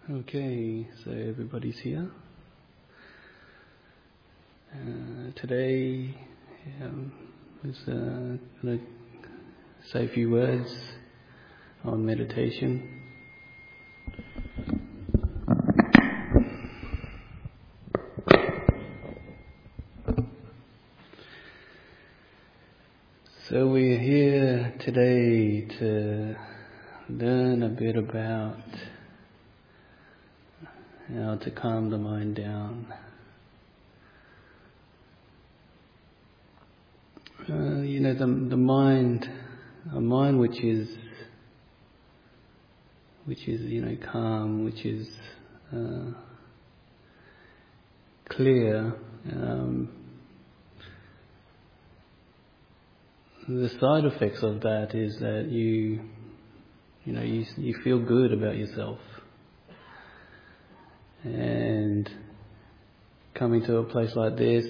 Okay, so everybody's here. Today, was going to say a few words on meditation. So we're here today to learn a bit about how to calm the mind down. The mind, a mind which is calm, which is clear. The side effects of that is that you feel good about yourself. And coming to a place like this,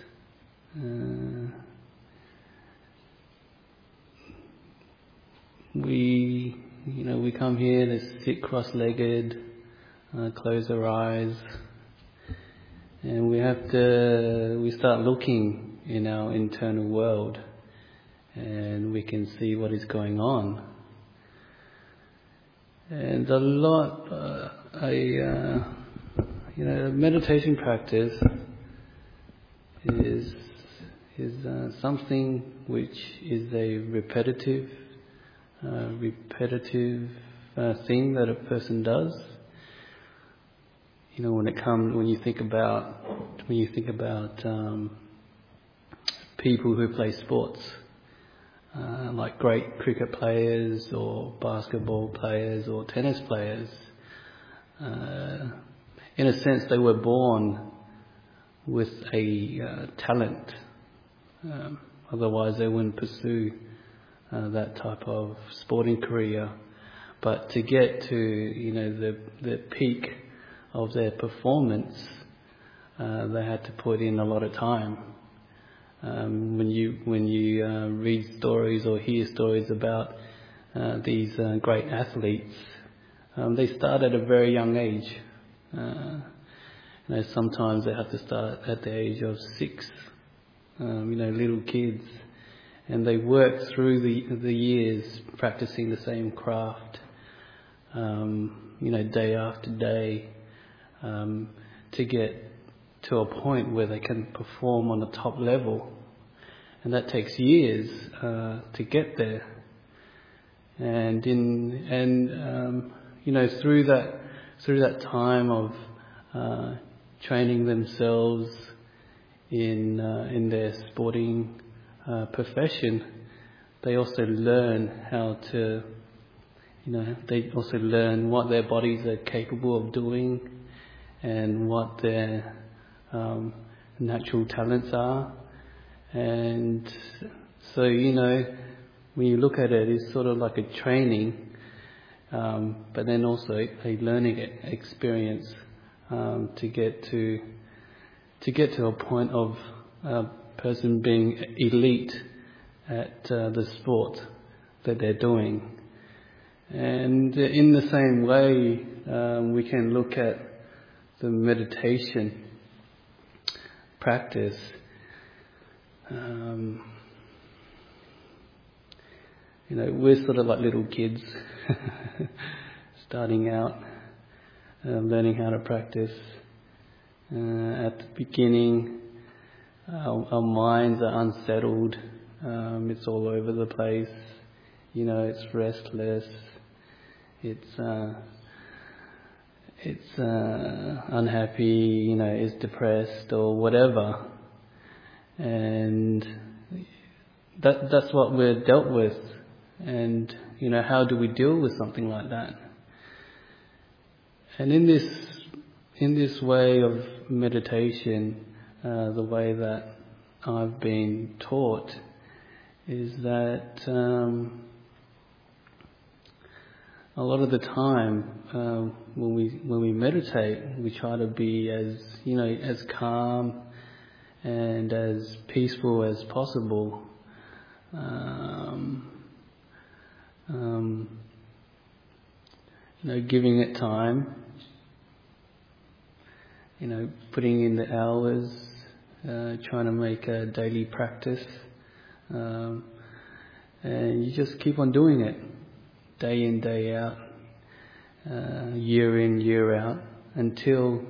we come here to sit cross-legged, close our eyes, and we start looking in our internal world, and we can see what is going on. And a lot, meditation practice is something which is a repetitive thing that a person does. When you think about people who play sports, like great cricket players or basketball players or tennis players, in a sense they were born with a talent. Otherwise they wouldn't pursue that type of sporting career. But to get to the peak of their performance, they had to put in a lot of time. When you read stories or hear stories about these great athletes, they start at a very young age. Sometimes they have to start at the age of 6. Little kids, and they work through the years practicing the same craft, day after day, to get to a point where they can perform on the top level, and that takes years to get there. And through that time of training themselves in their sporting profession, they also learn how to, they also learn what their bodies are capable of doing and what their natural talents are. And so, when you look at it, it's sort of like a training, but then also a learning experience to get to a point of a person being elite at the sport that they're doing. And in the same way, we can look at the meditation practice. We're sort of like little kids starting out, learning how to practice. At the beginning, our minds are unsettled. It's all over the place. It's restless. It's unhappy. It's depressed or whatever. And that's what we're dealt with. And how do we deal with something like that? And in this way of meditation, the way that I've been taught is that a lot of the time when we meditate, we try to be as calm and as peaceful as possible. Giving it time putting in the hours, trying to make a daily practice, and you just keep on doing it, day in, day out, year in, year out, until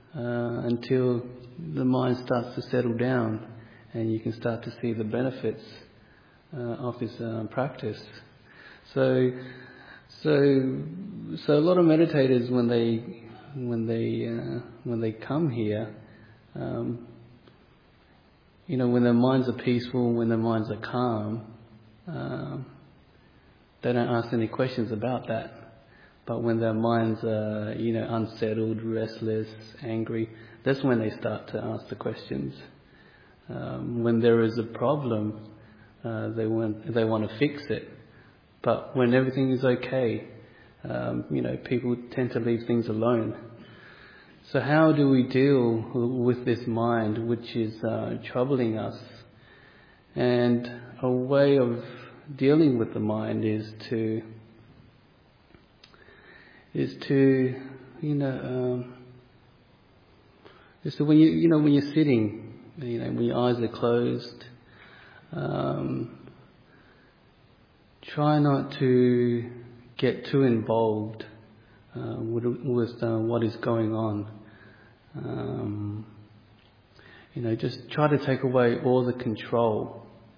the mind starts to settle down, and you can start to see the benefits of this practice. So a lot of meditators, when they come here, when their minds are peaceful, when their minds are calm, they don't ask any questions about that. But when their minds are, unsettled, restless, angry, that's when they start to ask the questions. When there is a problem, they want to fix it. But when everything is okay, people tend to leave things alone. So how do we deal with this mind which is troubling us? And a way of dealing with the mind is to when you're sitting, when your eyes are closed, try not to get too involved with what is going on. Just try to take away all the control.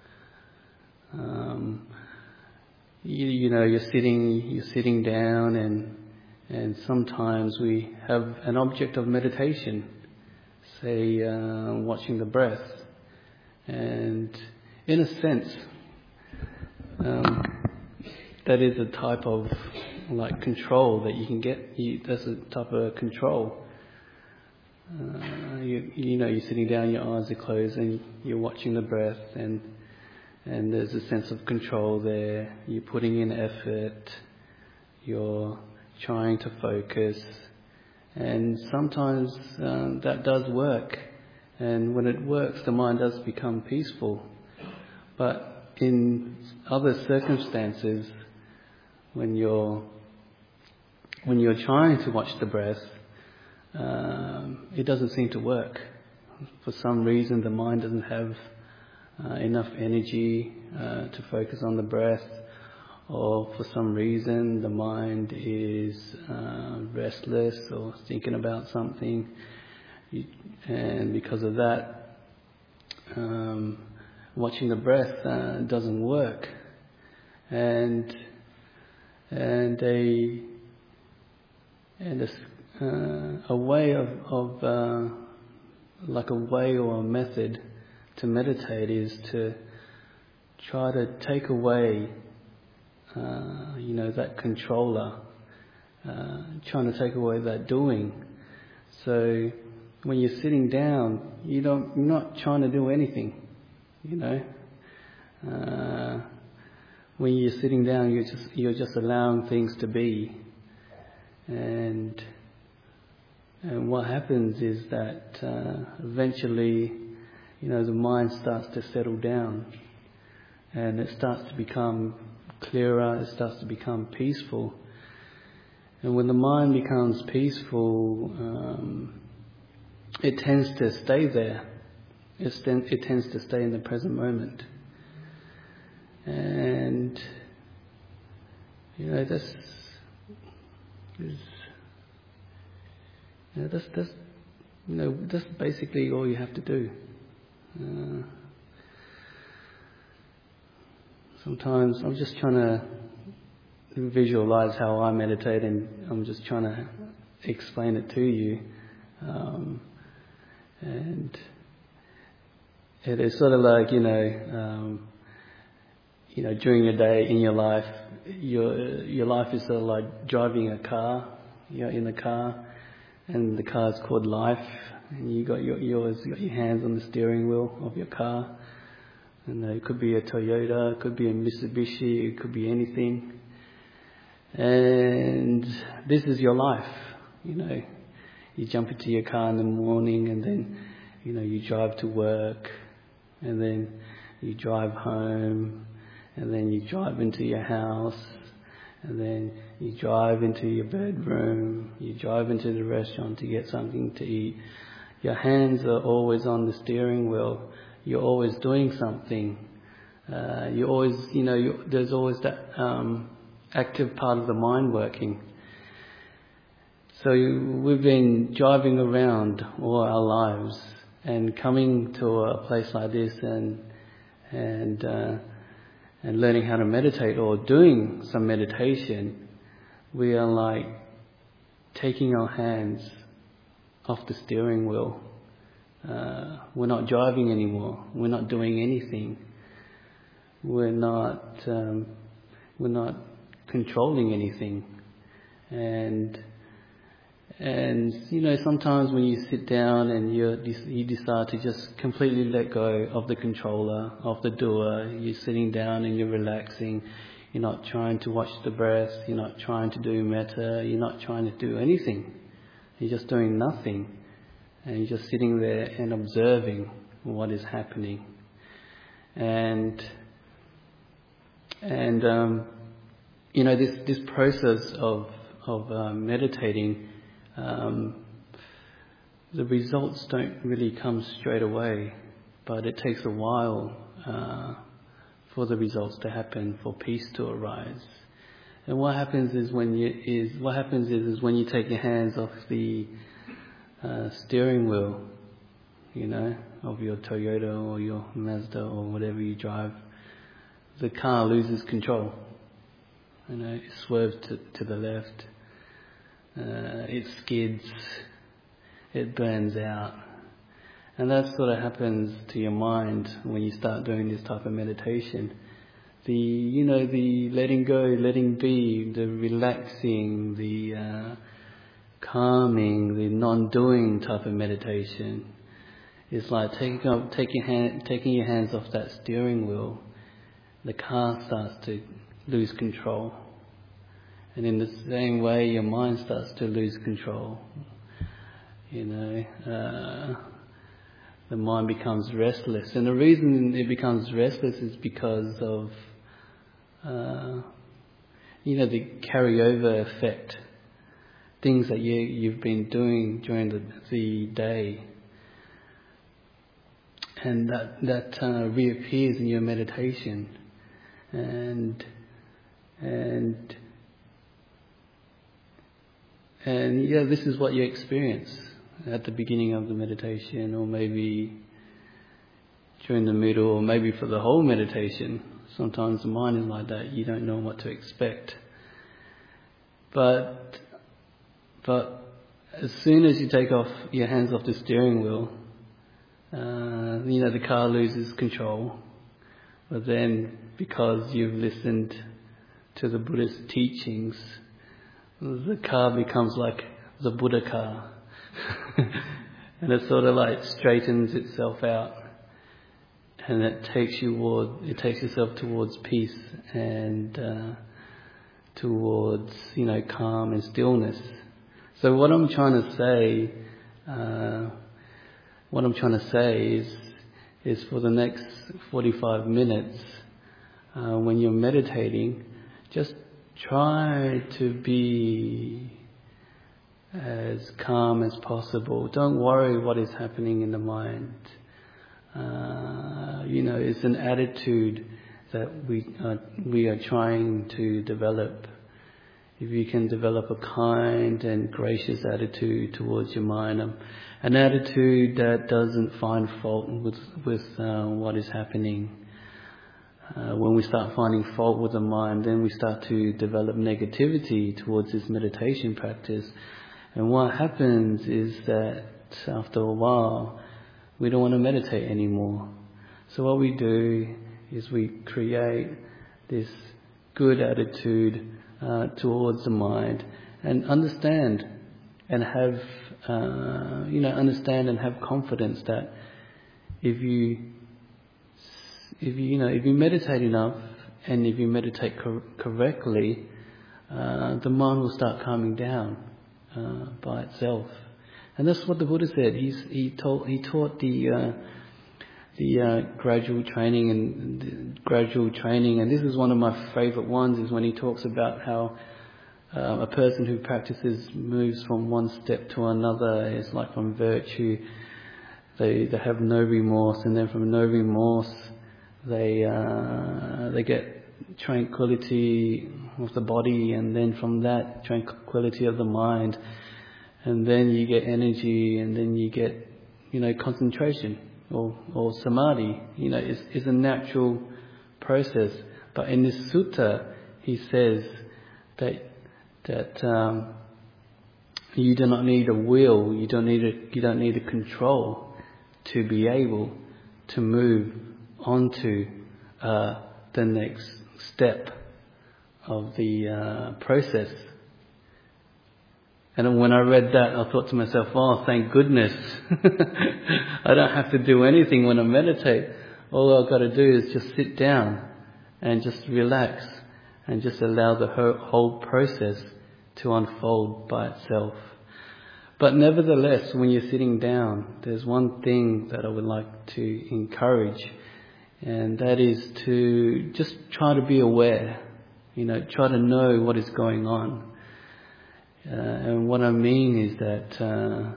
You're sitting down, and sometimes we have an object of meditation, say watching the breath, and in a sense, that is a type of control that you can get. That's a type of control. You're sitting down, your eyes are closed, and you're watching the breath, and there's a sense of control there. You're putting in effort. You're trying to focus, and sometimes that does work. And when it works, the mind does become peaceful. But in other circumstances, when you're trying to watch the breath, it doesn't seem to work. For some reason, the mind doesn't have enough energy to focus on the breath, or for some reason the mind is restless or thinking about something, and because of that, watching the breath doesn't work. And a way or a method to meditate is to try to take away that controller, trying to take away that doing. So when you're sitting down, you're not trying to do anything, when you're sitting down, you're just allowing things to be, and what happens is that eventually, the mind starts to settle down, and it starts to become clearer. It starts to become peaceful, and when the mind becomes peaceful, it tends to stay there. It tends to stay in the present moment. And that's basically all you have to do. Sometimes I'm just trying to visualize how I meditate, and I'm just trying to explain it to you. And it is sort of like, during your day in your life, your life is sort of like driving a car. You're in the car, and the car is called life, and you got your hands on the steering wheel of your car. And it could be a Toyota, it could be a Mitsubishi, it could be anything. And this is your life, You jump into your car in the morning, and then, you drive to work, and then you drive home, and then you drive into your house, and then You drive into your bedroom, you drive into the restaurant to get something to eat. Your hands are always on the steering wheel. You're always doing something. You always, there's always that active part of the mind working. So we've been driving around all our lives, and coming to a place like this and learning how to meditate or doing some meditation, we are like taking our hands off the steering wheel. We're not driving anymore. We're not doing anything. We're not controlling anything. And sometimes when you sit down and you decide to just completely let go of the controller, of the doer, you're sitting down and you're relaxing. You're not trying to watch the breath. You're not trying to do metta. You're not trying to do anything. You're just doing nothing. And you're just sitting there and observing what is happening. This process of meditating, the results don't really come straight away, but it takes a while for the results to happen, for peace to arise. And what happens is when you take your hands off the steering wheel, of your Toyota or your Mazda or whatever you drive, the car loses control. It swerves to the left. It skids. It burns out. And that's what happens to your mind when you start doing this type of meditation. The letting go, letting be, the relaxing, the calming, the non-doing type of meditation. It's like taking your hands off that steering wheel. The car starts to lose control. And in the same way, your mind starts to lose control. The mind becomes restless. And the reason it becomes restless is because of, the carryover effect. Things that you've been doing during the day. And that reappears in your meditation. And this is what you experience at the beginning of the meditation, or maybe during the middle, or maybe for the whole meditation. Sometimes the mind is like that. You don't know what to expect. But as soon as you take off your hands off the steering wheel, the car loses control. But then, because you've listened to the Buddhist teachings, the car becomes like the Buddha car. And it sort of like straightens itself out. And it takes yourself towards peace and towards, calm and stillness. So what I'm trying to say is for the next 45 minutes, when you're meditating, just try to be as calm as possible. Don't worry what is happening in the mind. It's an attitude that we are trying to develop. If you can develop a kind and gracious attitude towards your mind, an attitude that doesn't find fault with what is happening. When we start finding fault with the mind, then we start to develop negativity towards this meditation practice. And what happens is that after a while, we don't want to meditate anymore. So what we do is we create this good attitude towards the mind, and understand and have confidence that if you meditate enough, and if you meditate correctly, the mind will start calming down by itself. And that's what the Buddha said. He taught the gradual training, and this is one of my favourite ones, is when he talks about how A person who practices moves from one step to another. It's like from virtue, they have no remorse, and then from no remorse, they get tranquility of the body, and then from that, tranquility of the mind, and then you get energy, and then you get, concentration or samadhi. It's a natural process. But in this sutta, he says that you do not need a will, you don't need a control to be able to move onto the next step of the process. And when I read that, I thought to myself, oh, thank goodness. I don't have to do anything when I meditate. All I've got to do is just sit down and just relax and just allow the whole process to unfold by itself. But nevertheless, when you're sitting down, there's one thing that I would like to encourage, and that is to just try to be aware, try to know what is going on. And what I mean is that,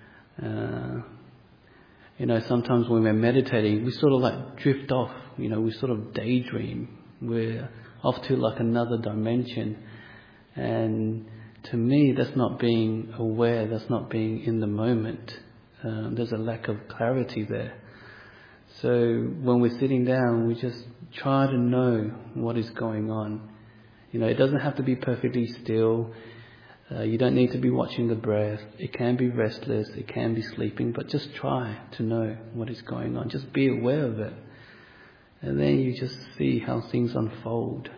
sometimes when we're meditating, we sort of like drift off, we sort of daydream. We're off to like another dimension. And to me, that's not being aware, that's not being in the moment. There's a lack of clarity there. So when we're sitting down, we just try to know what is going on. It doesn't have to be perfectly still. You don't need to be watching the breath. It can be restless, it can be sleeping, but just try to know what is going on. Just be aware of it. And then you just see how things unfold.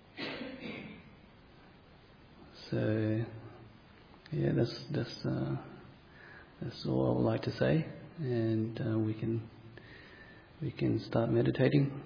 So, yeah, that's all I would like to say. And we can start meditating.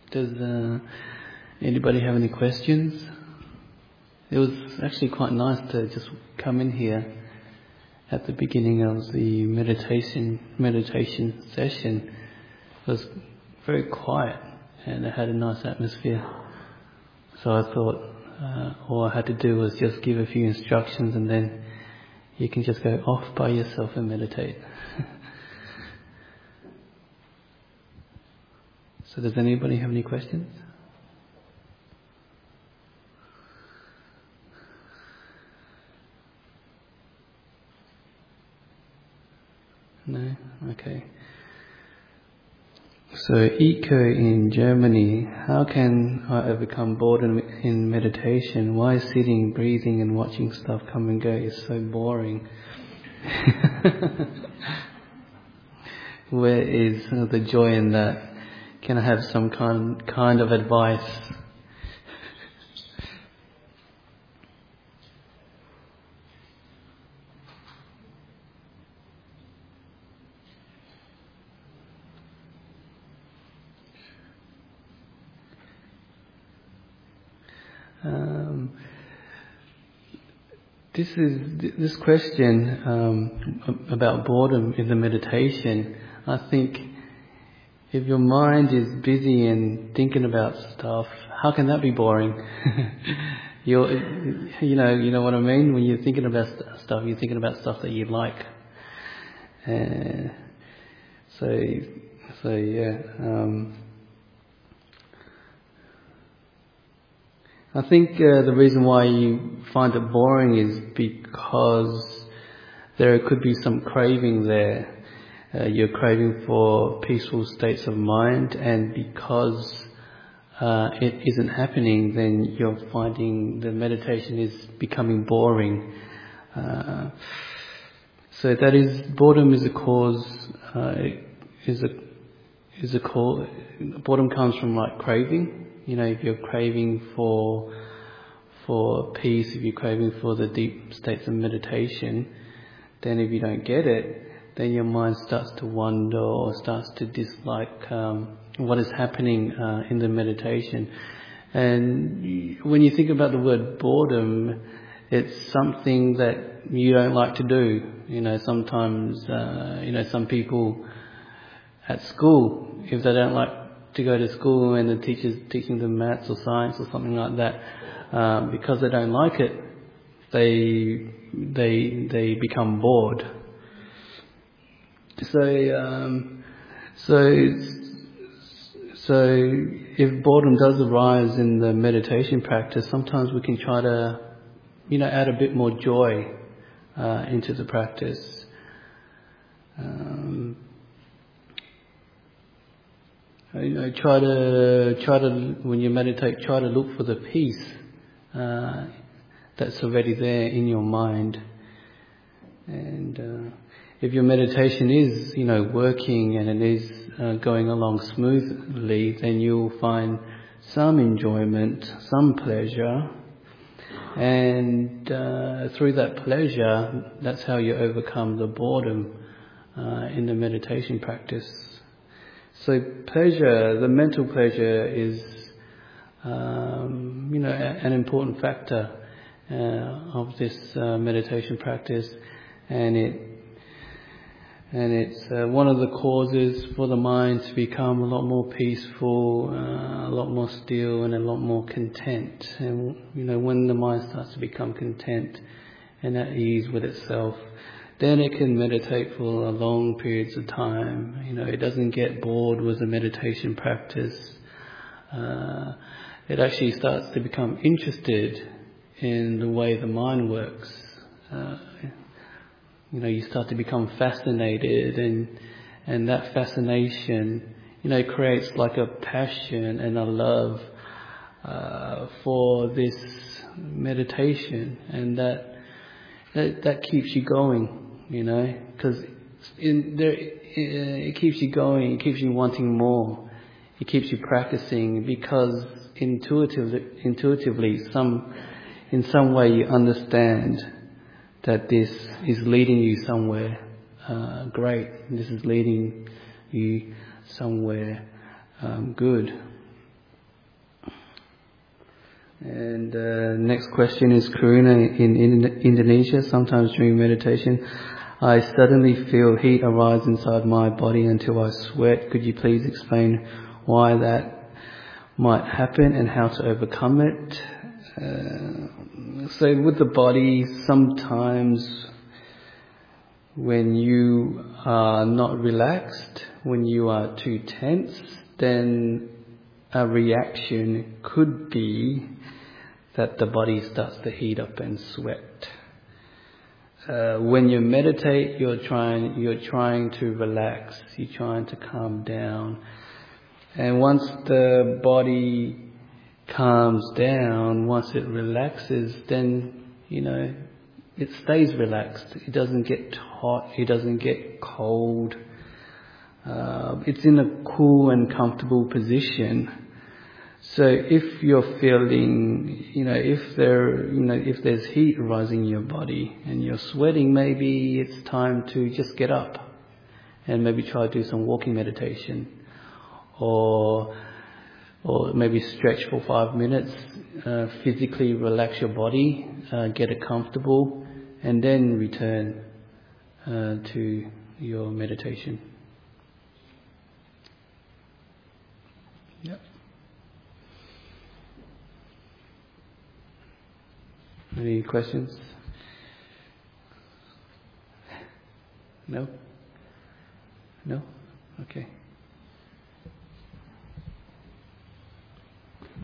Does anybody have any questions? It was actually quite nice to just come in here at the beginning of the meditation session. It was very quiet and it had a nice atmosphere. So I thought all I had to do was just give a few instructions and then you can just go off by yourself and meditate. So does anybody have any questions? No? Okay. So Ike in Germany, how can I overcome boredom in meditation? Why sitting, breathing and watching stuff come and go is so boring? Where is the joy in that? Can I have some kind of advice? This question about boredom in the meditation. I think if your mind is busy and thinking about stuff, how can that be boring? You know what I mean. When you're thinking about stuff, you're thinking about stuff that you like. So yeah. I think the reason why you find it boring is because there could be some craving there. You're craving for peaceful states of mind, and because it isn't happening, then you're finding the meditation is becoming boring. So that is, boredom is a cause. Boredom comes from like craving. You know, if you're craving for peace, if you're craving for the deep states of meditation, then if you don't get it, then your mind starts to wander or starts to dislike what is happening in the meditation. And when you think about the word boredom, it's something that you don't like to do. You know, sometimes, some people at school, if they don't like to go to school and the teacher's teaching them maths or science or something like that, because they don't like it, they become bored. So if boredom does arise in the meditation practice, sometimes we can try to, add a bit more joy into the practice. Try to when you meditate, try to look for the peace that's already there in your mind. And if your meditation is, working and it is going along smoothly, then you'll find some enjoyment, some pleasure. And through that pleasure, that's how you overcome the boredom in the meditation practice. So pleasure, the mental pleasure is, an important factor of this meditation practice, and it's one of the causes for the mind to become a lot more peaceful, a lot more still, and a lot more content. And when the mind starts to become content and at ease with itself, then it can meditate for long periods of time. It doesn't get bored with the meditation practice. It actually starts to become interested in the way the mind works. You start to become fascinated, and that fascination, creates like a passion and a love for this meditation, and that keeps you going. Because it keeps you going, it keeps you wanting more, it keeps you practicing, because intuitively, in some way you understand that this is leading you somewhere great, this is leading you somewhere good. And next question is Karuna in Indonesia. Sometimes during meditation, I suddenly feel heat arise inside my body until I sweat. Could you please explain why that might happen and how to overcome it? So with the body, sometimes when you are not relaxed, when you are too tense, then a reaction could be that the body starts to heat up and sweat. When you meditate, you're trying to relax, you're trying to calm down. And once the body calms down, once it relaxes, then, it stays relaxed. It doesn't get hot, it doesn't get cold. It's in a cool and comfortable position. So if you're feeling, if there's heat rising in your body and you're sweating, maybe it's time to just get up and maybe try to do some walking meditation, or maybe stretch for 5 minutes, physically relax your body, get it comfortable, and then return to your meditation. Yep. Any questions? No?